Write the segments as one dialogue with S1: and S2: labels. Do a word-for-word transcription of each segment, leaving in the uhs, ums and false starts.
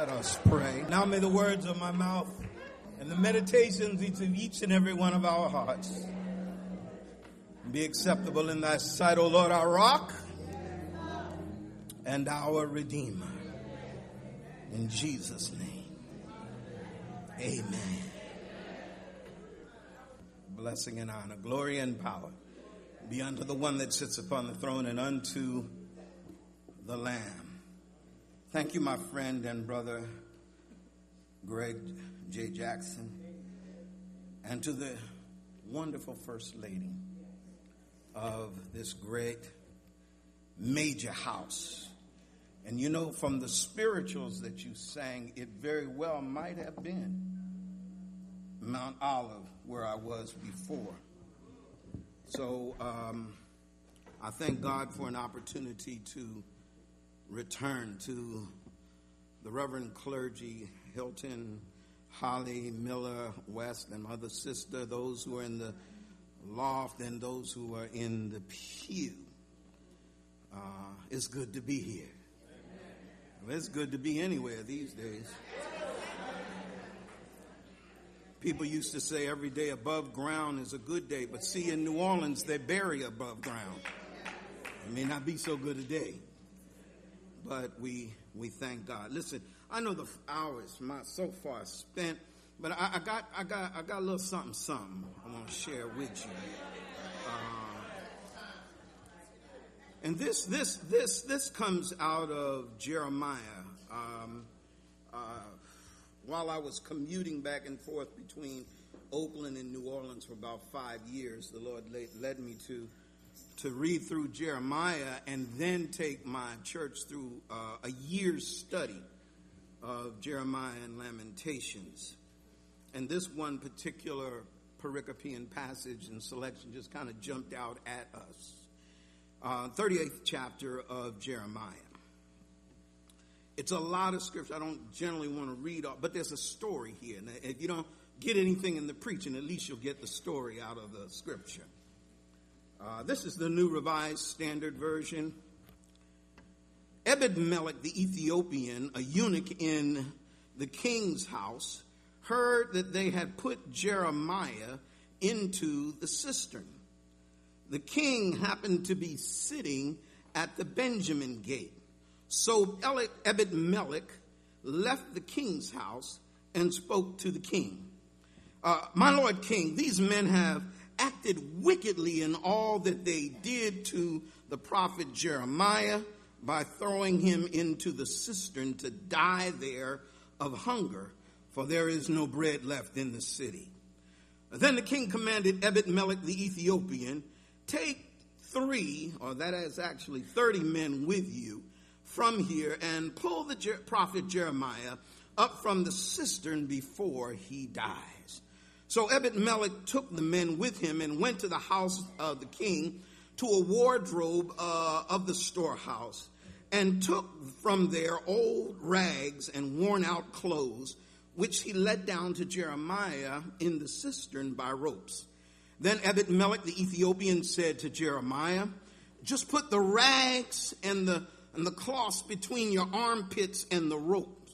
S1: Let us pray. Now may the words of my mouth and the meditations of each and every one of our hearts be acceptable in thy sight, O Lord, our rock and our Redeemer. In Jesus' name, amen. Blessing and honor, glory and power be unto the one that sits upon the throne and unto the Lamb. Thank you, my friend and brother, Greg J. Jackson, and to the wonderful First Lady of this great major house. And you know, from the spirituals that you sang, it very well might have been Mount Olive, where I was before. So um, I thank God for an opportunity to return to the Reverend Clergy, Hilton, Holly, Miller, West, and my other sister, those who are in the loft and those who are in the pew. Uh, it's good to be here. Well, it's good to be anywhere these days. People used to say every day above ground is a good day, but see, in New Orleans, they bury above ground. It may not be so good a day, but we we thank God. Listen, I know the hours my so far spent, but I, I got I got I got a little something something I want to share with you. Uh, and this this this this comes out of Jeremiah. Um, uh, while I was commuting back and forth between Oakland and New Orleans for about five years, the Lord led, led me to to read through Jeremiah and then take my church through uh, a year's study of Jeremiah and Lamentations. And this one particular pericopean passage and selection just kind of jumped out at us. Uh, thirty-eighth chapter of Jeremiah. It's a lot of scripture. I don't generally want to read all, but there's a story here. And if you don't get anything in the preaching, at least you'll get the story out of the scripture. Uh, this is the New Revised Standard Version. Ebed-Melech the Ethiopian, a eunuch in the king's house, heard that they had put Jeremiah into the cistern. The king happened to be sitting at the Benjamin gate. So Ebed-Melech left the king's house and spoke to the king. Uh, my lord king, these men have acted wickedly in all that they did to the prophet Jeremiah by throwing him into the cistern to die there of hunger, for there is no bread left in the city. Then the king commanded Ebed-Melech the Ethiopian, take three, or that is actually thirty men with you, from here and pull the Jer- prophet Jeremiah up from the cistern before he dies. So Ebed-Melech took the men with him and went to the house of the king to a wardrobe uh, of the storehouse and took from there old rags and worn out clothes, which he let down to Jeremiah in the cistern by ropes. Then Ebed-Melech the Ethiopian said to Jeremiah, just put the rags and the and the cloths between your armpits and the rope.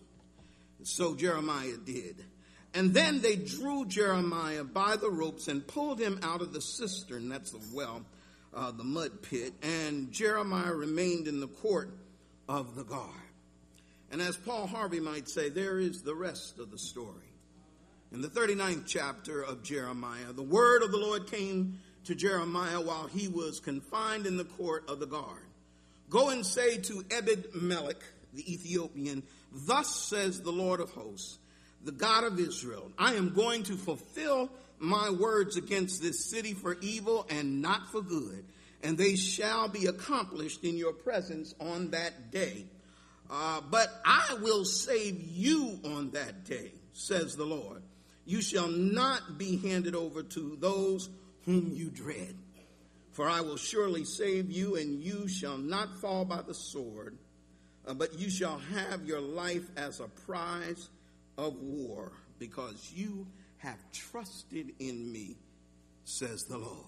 S1: So Jeremiah did. And then they drew Jeremiah by the ropes and pulled him out of the cistern, that's the well, uh, the mud pit, and Jeremiah remained in the court of the guard. And as Paul Harvey might say, there is the rest of the story. In the thirty-ninth chapter of Jeremiah, the word of the Lord came to Jeremiah while he was confined in the court of the guard. Go and say to Ebed-Melech the Ethiopian, thus says the Lord of hosts, the God of Israel, I am going to fulfill my words against this city for evil and not for good, and they shall be accomplished in your presence on that day. Uh, but I will save you on that day, says the Lord. You shall not be handed over to those whom you dread. For I will surely save you, and you shall not fall by the sword, uh, but you shall have your life as a prize of war, because you have trusted in me, says the Lord.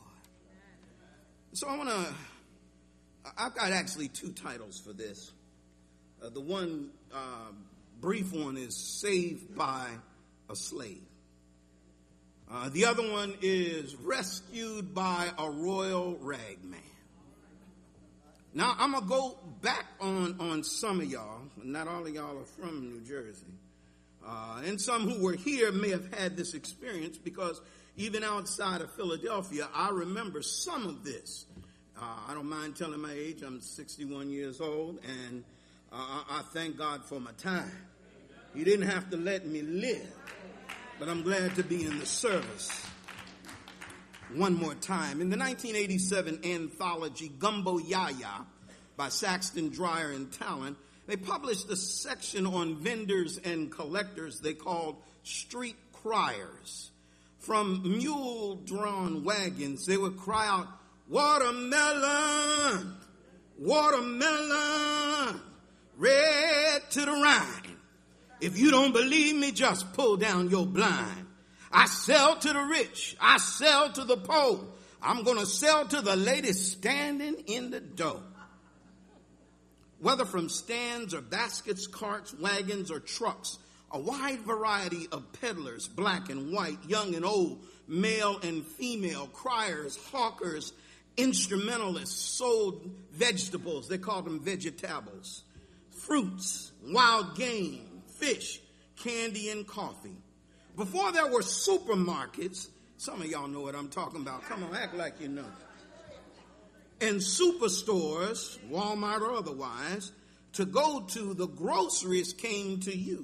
S1: So I want to, I've got actually two titles for this. Uh, the one uh, brief one is saved by a slave. Uh, the other one is rescued by a royal ragman. Now, I'm going to go back on, on some of y'all. Not all of y'all are from New Jersey. Uh, and some who were here may have had this experience because even outside of Philadelphia, I remember some of this. Uh, I don't mind telling my age. I'm sixty-one years old, and uh, I thank God for my time. He didn't have to let me live, but I'm glad to be in the service. One more time. In the nineteen eighty-seven anthology Gumbo Yaya by Saxton, Dreyer, and Talent, they published a section on vendors and collectors they called street criers. From mule-drawn wagons, they would cry out, "Watermelon, watermelon, red to the Rhine. If you don't believe me, just pull down your blind. I sell to the rich. I sell to the poor. I'm going to sell to the lady standing in the door." Whether from stands or baskets, carts, wagons, or trucks, a wide variety of peddlers, black and white, young and old, male and female, criers, hawkers, instrumentalists, sold vegetables. They called them vegetables, fruits, wild game, fish, candy, and coffee. Before there were supermarkets, some of y'all know what I'm talking about. Come on, act like you know. And superstores, Walmart or otherwise, to go to, the groceries came to you.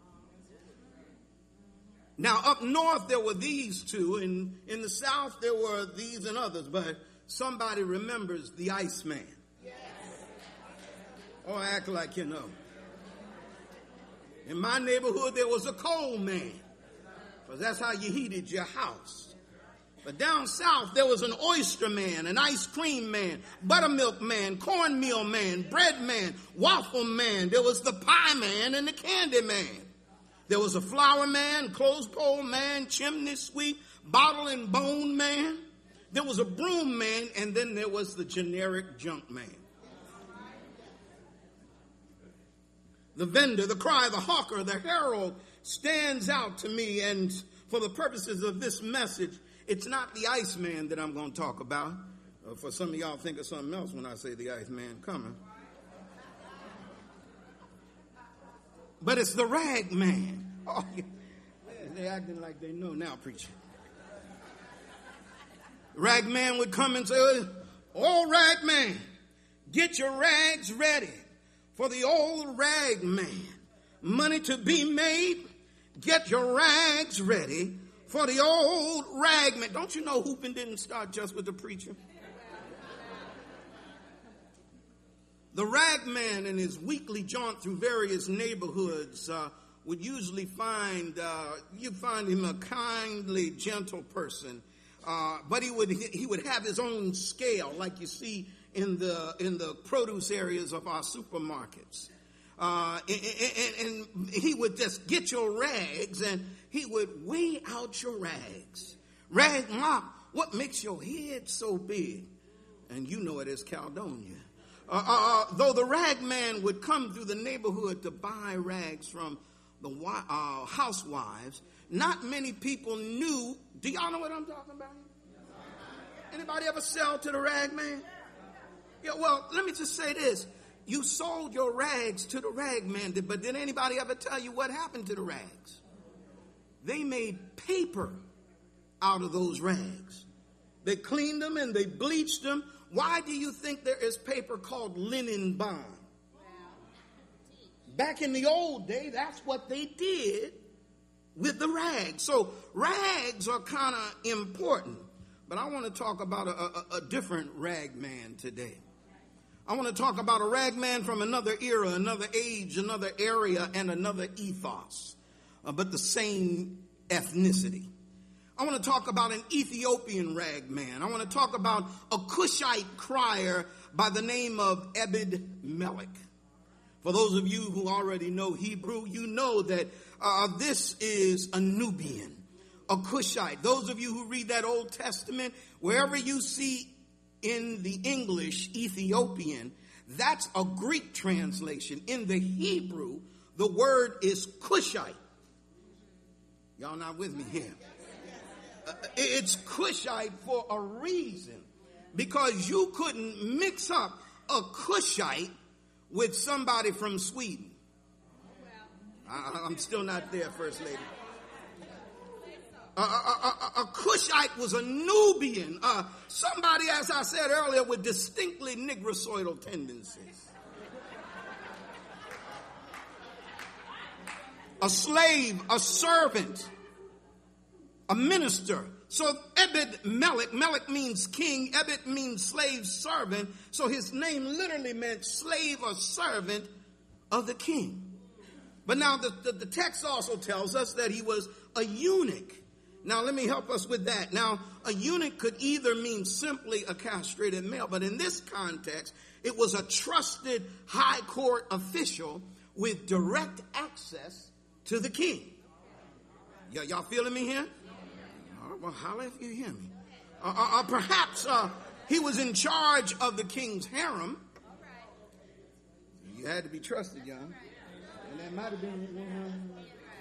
S1: Now, up north, there were these two, and in the south, there were these and others, but somebody remembers the Iceman. Yes. Or act like you know. In my neighborhood, there was a coal man, because that's how you heated your house. But down south, there was an oyster man, an ice cream man, buttermilk man, cornmeal man, bread man, waffle man. There was the pie man and the candy man. There was a flour man, clothes pole man, chimney sweep, bottle and bone man. There was a broom man, and then there was the generic junk man. The vendor, the cry, the hawker, the herald stands out to me, and for the purposes of this message, it's not the Iceman that I'm going to talk about. Uh, for some of y'all think of something else when I say the Iceman coming. But it's the rag man. Oh, yeah. They're acting like they know now, preacher. Rag man would come and say, "Oh, rag man, get your rags ready for the old rag man. Money to be made, get your rags ready for the old rag man." Don't you know hooping didn't start just with the preacher? The rag man in his weekly jaunt through various neighborhoods uh, would usually find, uh, you'd find him a kindly, gentle person. Uh, but he would he would have his own scale, like you see in the in the produce areas of our supermarkets. Uh, and, and, and he would just get your rags and he would weigh out your rags. Rag mop, what makes your head so big? And you know it as Caledonia. Uh, uh, though the rag man would come through the neighborhood to buy rags from the uh, housewives, not many people knew. Do y'all know what I'm talking about? Anybody ever sell to the rag man? Yeah, well, let me just say this. You sold your rags to the rag man, but did anybody ever tell you what happened to the rags? They made paper out of those rags. They cleaned them and they bleached them. Why do you think there is paper called linen bond? Back in the old day, that's what they did with the rags. So rags are kind of important. But I want to talk about a, a, a different rag man today. I want to talk about a rag man from another era, another age, another area, and another ethos, uh, but the same ethnicity. I want to talk about an Ethiopian rag man. I want to talk about a Cushite crier by the name of Ebed Melech. For those of you who already know Hebrew, you know that uh, this is a Nubian, a Cushite. Those of you who read that Old Testament, wherever you see in the English Ethiopian, that's a Greek translation. In the Hebrew, the word is Cushite. Y'all not with me here? Uh, it's Cushite for a reason. Because you couldn't mix up a Cushite with somebody from Sweden. I, I'm still not there, First Lady. A, a, a, a Cushite was a Nubian, uh, somebody, as I said earlier, with distinctly negrocidal tendencies. A slave, a servant, a minister. So Ebed Melech, Melech means king, Ebed means slave servant. So his name literally meant slave or servant of the king. But now the, the, the text also tells us that he was a eunuch. Now let me help us with that. Now a eunuch could either mean simply a castrated male, but in this context, it was a trusted high court official with direct access to the king. Y- y'all feeling me here? All right, well, holler if you hear me. Uh, uh, uh, perhaps uh, he was in charge of the king's harem. You had to be trusted, y'all. And that might have been...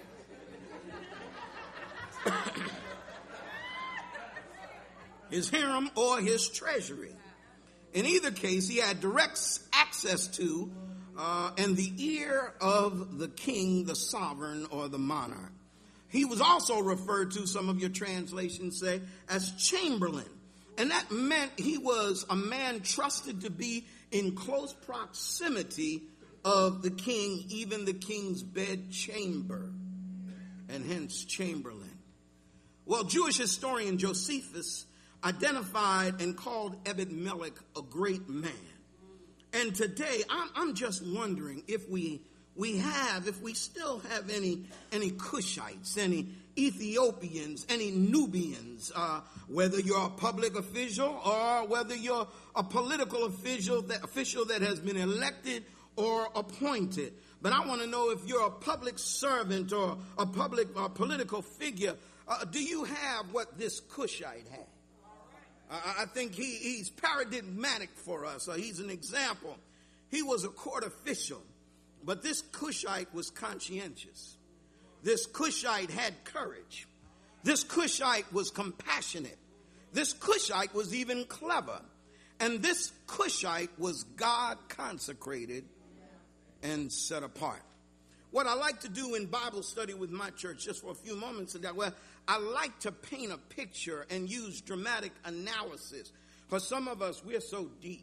S1: his harem or his treasury. In either case, he had direct access to uh, and the ear of the king, the sovereign, or the monarch. He was also referred to, some of your translations say, as chamberlain. And that meant he was a man trusted to be in close proximity of the king, even the king's bed chamber, and hence chamberlain. Well, Jewish historian Josephus identified and called Ebed Melech a great man. And today, I'm, I'm just wondering if we we have, if we still have any any Cushites, any Ethiopians, any Nubians, uh, whether you're a public official or whether you're a political official that, official that has been elected or appointed. But I want to know if you're a public servant or a public or political figure, uh, do you have what this Cushite had? I think he, he's paradigmatic for us. Uh, he's an example. He was a court official, but this Cushite was conscientious. This Cushite had courage. This Cushite was compassionate. This Cushite was even clever. And this Cushite was God consecrated and set apart. What I like to do in Bible study with my church, just for a few moments ago, well, I like to paint a picture and use dramatic analysis. For some of us, we're so deep.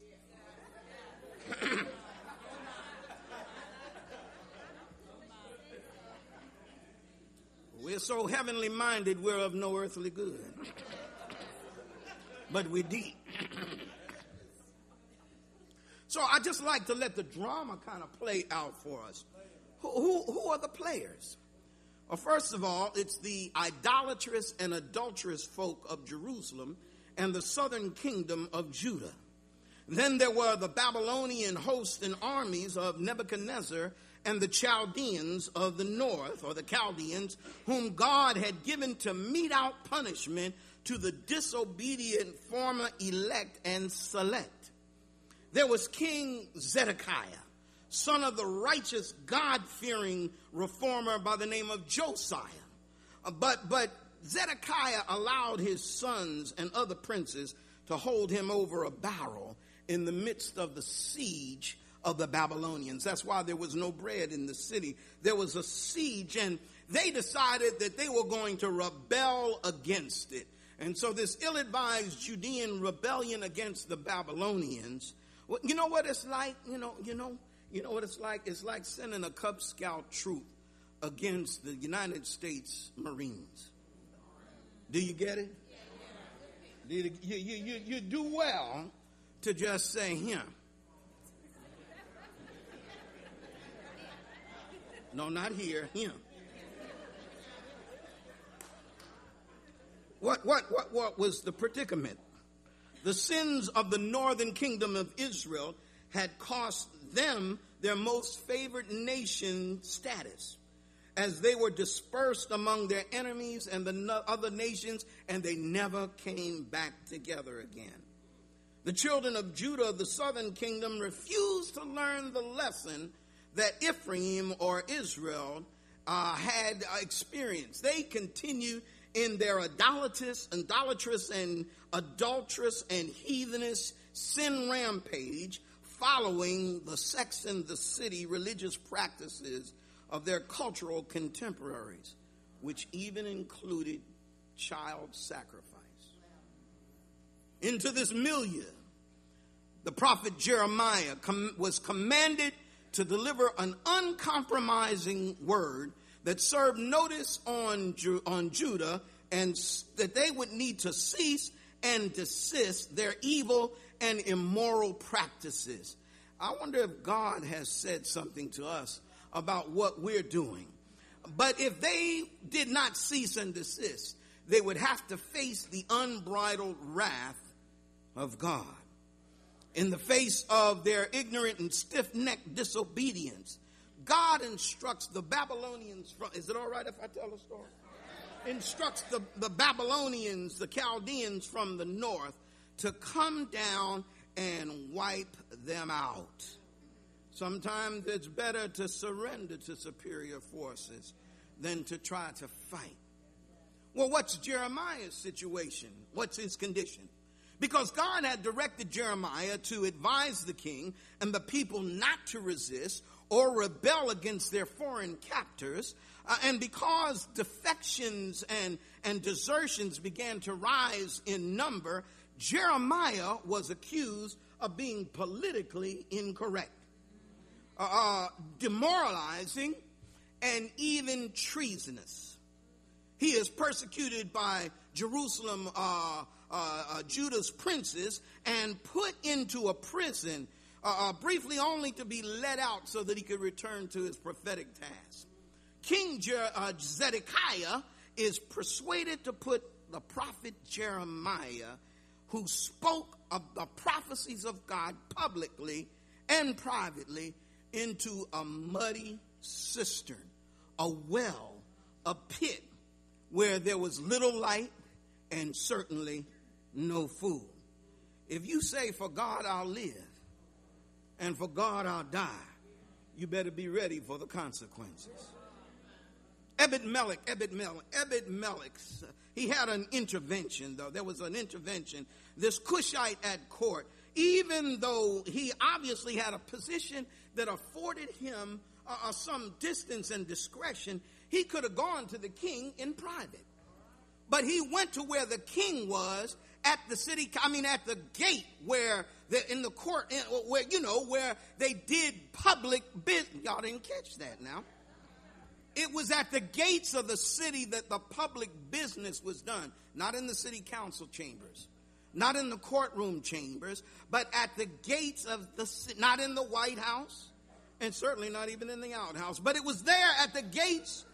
S1: We're so heavenly minded, we're of no earthly good. But we're deep. So I just like to let the drama kind of play out for us. Who, who, who are the players? Well, first of all, it's the idolatrous and adulterous folk of Jerusalem and the southern kingdom of Judah. Then there were the Babylonian hosts and armies of Nebuchadnezzar and the Chaldeans of the north, or the Chaldeans, whom God had given to mete out punishment to the disobedient former elect and select. There was King Zedekiah, son of the righteous, God-fearing reformer by the name of Josiah. Uh, but, but Zedekiah allowed his sons and other princes to hold him over a barrel in the midst of the siege of the Babylonians. That's why there was no bread in the city. There was a siege, and they decided that they were going to rebel against it. And so this ill-advised Judean rebellion against the Babylonians, well, you know what it's like? You know, you know, you know what it's like? It's like sending a Cub Scout troop against the United States Marines. Do you get it? Do you, you, you, you do well to just say him. No, not here, him. What, what, what, what was the predicament? The sins of the northern kingdom of Israel had cost them their most favored nation status, as they were dispersed among their enemies and the other nations, and they never came back together again. The children of Judah, the southern kingdom, refused to learn the lesson that Ephraim or Israel uh, had uh, experienced. They continued in their idolatrous, idolatrous and adulterous and heathenish sin rampage, following the Sex and the City religious practices of their cultural contemporaries, which even included child sacrifice. Into this milieu, the prophet Jeremiah com- was commanded to deliver an uncompromising word that served notice on, Ju- on Judah, and s- that they would need to cease and desist their evil and immoral practices. I wonder if God has said something to us about what we're doing. But if they did not cease and desist, they would have to face the unbridled wrath of God. In the face of their ignorant and stiff-necked disobedience, God instructs the Babylonians from, is it all right if I tell a story? Instructs the, the Babylonians, the Chaldeans from the north, to come down and wipe them out. Sometimes it's better to surrender to superior forces than to try to fight. Well, what's Jeremiah's situation? What's his condition? Because God had directed Jeremiah to advise the king and the people not to resist or rebel against their foreign captors, uh, and because defections and, and desertions began to rise in number, Jeremiah was accused of being politically incorrect, uh, uh, demoralizing, and even treasonous. He is persecuted by Jerusalem, uh, uh, uh, Judah's princes, and put into a prison, uh, uh, briefly only to be let out so that he could return to his prophetic task. King Jer- uh, Zedekiah is persuaded to put the prophet Jeremiah, who spoke of the prophecies of God publicly and privately, into a muddy cistern, a well, a pit, where there was little light and certainly no food. If you say, for God I'll live and for God I'll die, you better be ready for the consequences. Ebed-Melech, Ebed-Melech, Ebed-Melech, he had an intervention, though. There was an intervention. This Cushite at court, even though he obviously had a position that afforded him uh, some distance and discretion, he could have gone to the king in private. But he went to where the king was, at the city, I mean at the gate where, the, in the court, where, you know, where they did public business. Y'all didn't catch that now. It was at the gates of the city that the public business was done, not in the city council chambers, not in the courtroom chambers, but at the gates of the city, not in the White House, and certainly not even in the outhouse, but it was there at the gates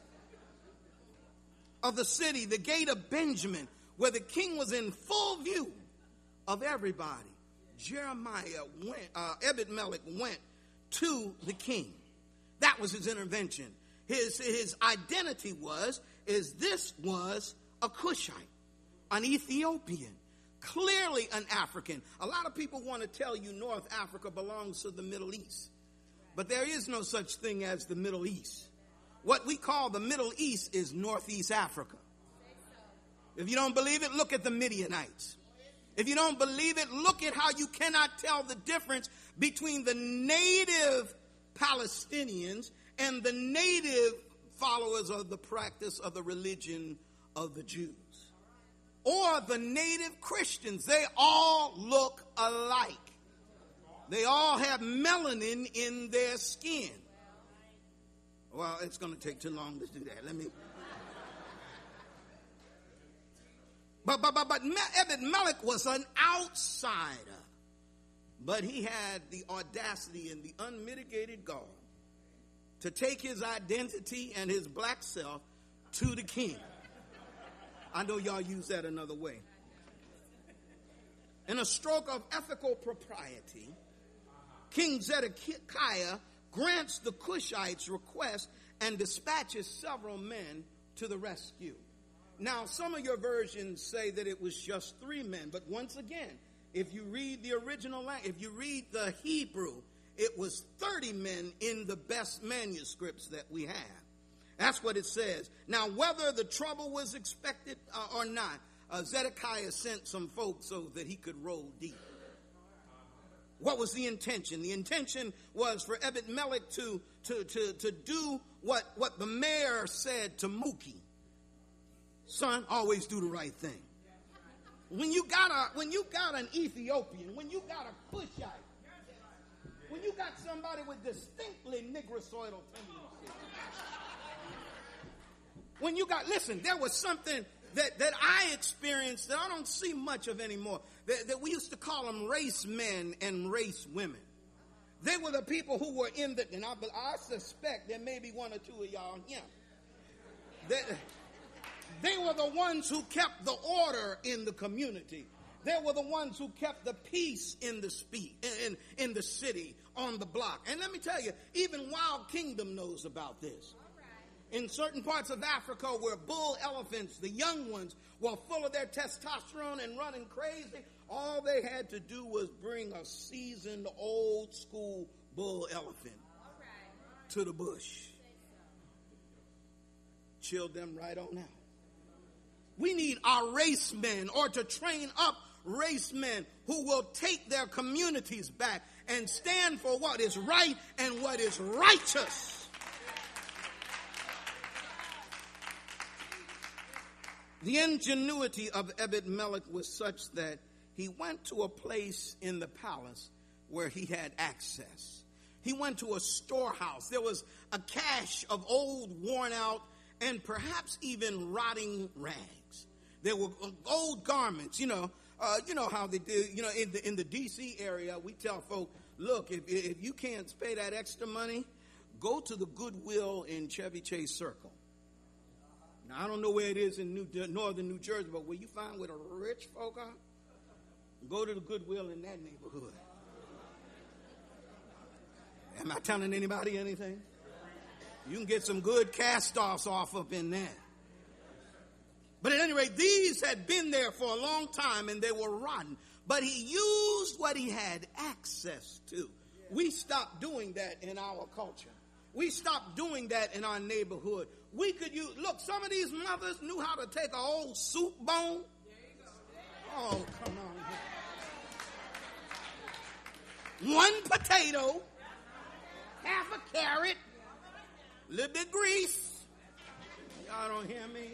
S1: of the city, the gate of Benjamin, where the king was in full view of everybody. Jeremiah went, uh, Ebed-Melech went to the king. That was his intervention. His, his identity was, is this was a Cushite, an Ethiopian, clearly an African. A lot of people want to tell you North Africa belongs to the Middle East, but there is no such thing as the Middle East. What we call the Middle East is Northeast Africa. If you don't believe it, look at the Midianites. If you don't believe it, look at how you cannot tell the difference between the native Palestinians and the native followers of the practice of the religion of the Jews. Or the native Christians. They all look alike. They all have melanin in their skin. Well, it's going to take too long to do that. Let me. But, but, but, but Ebed-Melech was an outsider. But he had the audacity and the unmitigated gall to take his identity and his black self to the king. I know y'all use that another way. In a stroke of ethical propriety, King Zedekiah grants the Cushites' request and dispatches several men to the rescue. Now, some of your versions say that it was just three men, but once again, if you read the original language, if you read the Hebrew, it was thirty men in the best manuscripts that we have. That's what it says. Now, whether the trouble was expected uh, or not, uh, Zedekiah sent some folks so that he could roll deep. What was the intention? The intention was for Ebed-Melech to, to, to, to do what, what the mayor said to Mookie. Son, always do the right thing. When you got a, when you got an Ethiopian, when you got a Cushite, when you got somebody with distinctly negrosoidal tendencies, when you got, listen, there was something that, that I experienced that I don't see much of anymore, that, that we used to call them race men and race women. They were the people who were in the, and I, I suspect there may be one or two of y'all here. That, they were the ones who kept the order in the community. They were the ones who kept the peace in the speed, in, in the city, on the block. And let me tell you, even Wild Kingdom knows about this. In certain parts of Africa where bull elephants, the young ones, were full of their testosterone and running crazy, all they had to do was bring a seasoned old school bull elephant to the bush. Chilled them right on out. We need our race men, or to train up race men who will take their communities back and stand for what is right and what is righteous. The ingenuity of Ebed-Melech was such that he went to a place in the palace where he had access. He went to a storehouse. There was a cache of old, worn out, and perhaps even rotting rags. There were old garments, you know, uh, you know how they do, you know, in the in the D C area, we tell folk, look, if, if you can't pay that extra money, go to the Goodwill in Chevy Chase Circle. Now, I don't know where it is in New, northern New Jersey, but where you find where the rich folk are, go to the Goodwill in that neighborhood. Am I telling anybody anything? You can get some good cast-offs off up in there. But at any rate, these had been there for a long time and they were rotten. But he used what he had access to. We stopped doing that in our culture. We stopped doing that in our neighborhood. We could use, look, some of these mothers knew how to take an old soup bone. Oh, come on. One potato, half a carrot, a little bit of grease. Y'all don't hear me?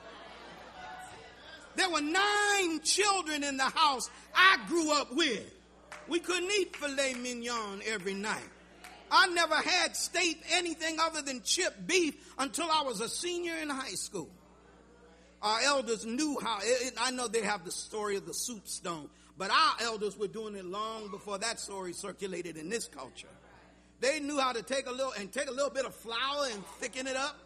S1: There were nine children in the house I grew up with. We couldn't eat filet mignon every night. I never had steak, anything other than chipped beef until I was a senior in high school. Our elders knew how, it, I know they have the story of the soup stone, but our elders were doing it long before that story circulated in this culture. They knew how to take a little, and take a little bit of flour and thicken it up.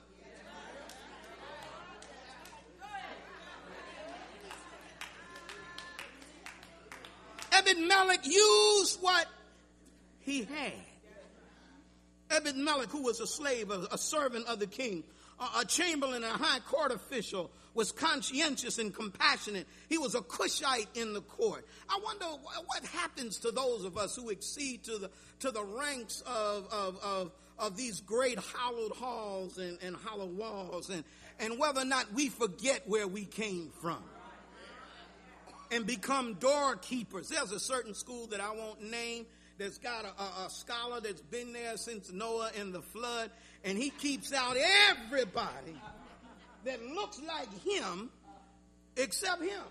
S1: Ebed-Melech used what he had. Ebed-Melech, who was a slave, a, a servant of the king, a, a chamberlain, a high court official, was conscientious and compassionate. He was a Cushite in the court. I wonder what, what happens to those of us who exceed to the to the ranks of of of, of these great hallowed halls and, and hallowed walls, and, and whether or not we forget where we came from and become doorkeepers. There's a certain school that I won't name that's got a, a, a scholar that's been there since Noah and the flood, and he keeps out everybody that looks like him except him.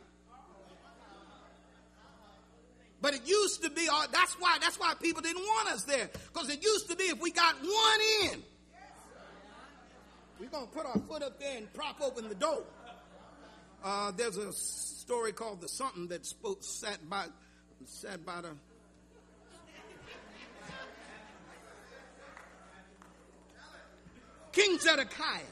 S1: But it used to be, that's why that's why people didn't want us there, because it used to be if we got one in, we're going to put our foot up there and prop open the door. Uh, there's a story called The Something that spoke, sat by, sat by the, King Zedekiah.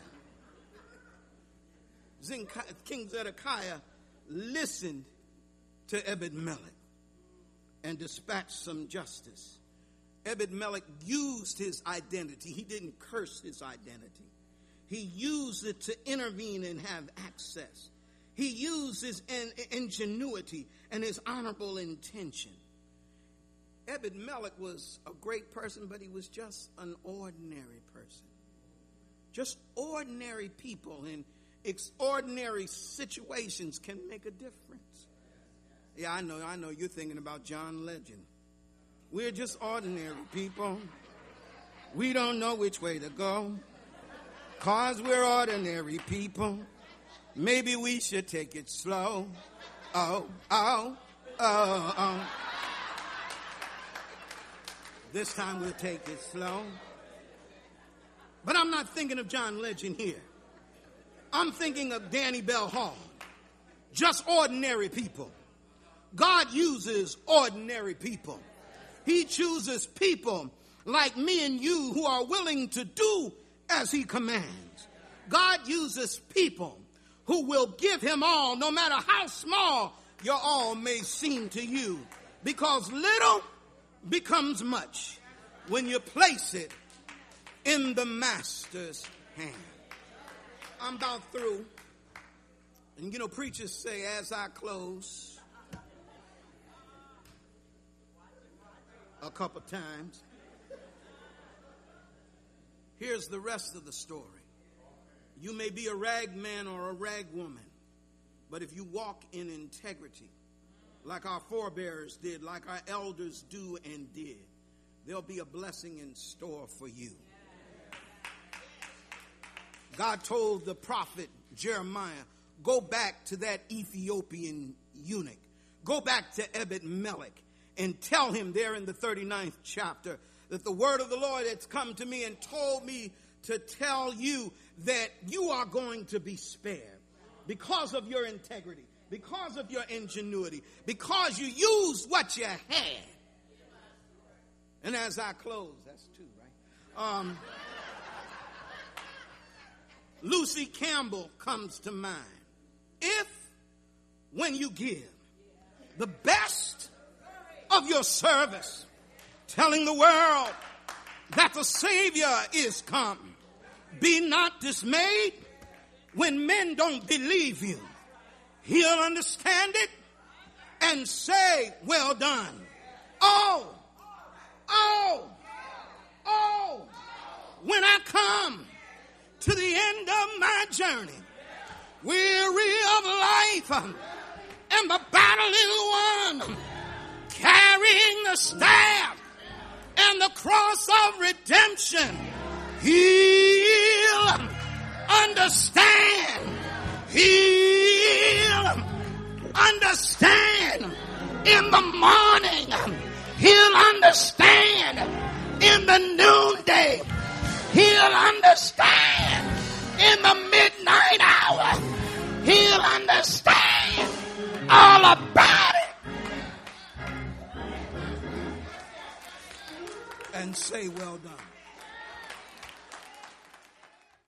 S1: King Zedekiah listened to Ebed-Melech and dispatched some justice. Ebed-Melech used his identity. He didn't curse his identity. He used it to intervene and have access. He used his ingenuity and his honorable intention. Ebed-Melech was a great person, but he was just an ordinary person. Just ordinary people in extraordinary situations can make a difference. Yeah, I know, I know you're thinking about John Legend. We're just ordinary people. We don't know which way to go. Cause we're ordinary people. Maybe we should take it slow. Oh, oh, oh, oh. This time we'll take it slow. But I'm not thinking of John Legend here. I'm thinking of Danny Bell Hall. Just ordinary people. God uses ordinary people. He chooses people like me and you who are willing to do as he commands. God uses people who will give him all, no matter how small your all may seem to you. Because little becomes much when you place it in the master's hand. I'm about through. And you know, preachers say, as I close, a couple times, here's the rest of the story. You may be a rag man or a rag woman, but if you walk in integrity, like our forebears did, like our elders do and did, there'll be a blessing in store for you. God told the prophet Jeremiah, go back to that Ethiopian eunuch. Go back to Ebed-Melech and tell him there in the thirty-ninth chapter that the word of the Lord has come to me and told me to tell you that you are going to be spared because of your integrity, because of your ingenuity, because you used what you had. And as I close, that's two, right? Um, Lucy Campbell comes to mind. If, when you give the best of your service, telling the world that the Savior is come, be not dismayed when men don't believe you. He'll understand it and say, well done. Oh, oh, oh, when I come to the end of my journey, weary of life, and the battle is won, carrying the staff and the cross of redemption, he'll understand. He'll understand in the morning. He'll understand in the noonday. He'll understand in the midnight hour. He'll understand all about it. And say, well done.